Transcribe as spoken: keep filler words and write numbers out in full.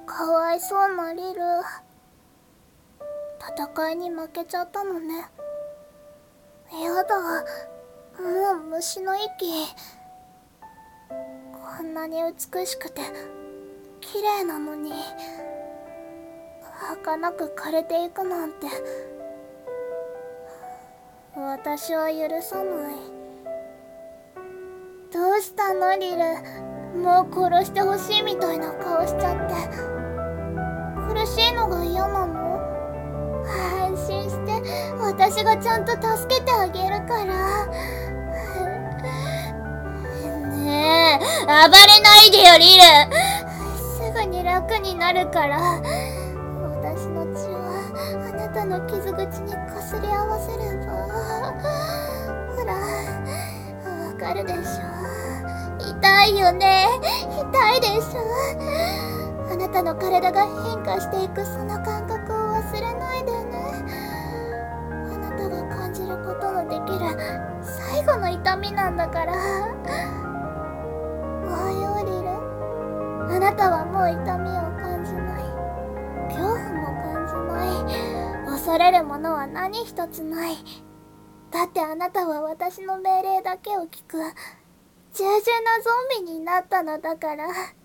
かわいそうなリル。戦いに負けちゃったのね。やだ、もう虫の息。こんなに美しくて綺麗なのに儚く枯れていくなんて、私は許さない。どうしたのリル。もう殺してほしいみたいな顔しちゃって。苦しいのが嫌なの？安心して、私がちゃんと助けてあげるから。ねえ、暴れないでよリル。すぐに楽になるから。私の血はあなたの傷口にかすり合わせれば、ほら、わかるでしょ。痛いよね。痛いでしょ。あなたの体が変化していくその感覚を忘れないでね。あなたが感じることのできる最後の痛みなんだから。おはようリル。あなたはもう痛みを感じない。恐怖も感じない。恐れるものは何一つない。だってあなたは私の命令だけを聞く従順なゾンビになったのだから。